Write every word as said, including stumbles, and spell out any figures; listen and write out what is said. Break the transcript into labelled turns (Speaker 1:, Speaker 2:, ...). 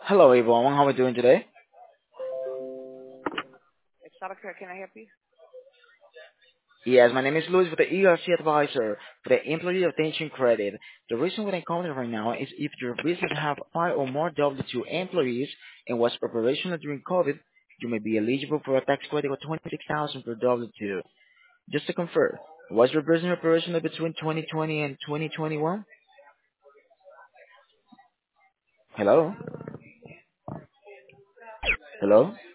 Speaker 1: Hello, everyone. How are we doing today?
Speaker 2: It's not okay. Can I help you?
Speaker 1: Yes, my name is Luis with the E R C Advisor for the Employee Retention Credit. The reason we're calling right now is if your business have five or more W two employees and was operational during COVID, you may be eligible for a tax credit of twenty-six thousand dollars per W two. Just to confirm, was your business operational between twenty twenty and twenty twenty-one? Hello? Hello?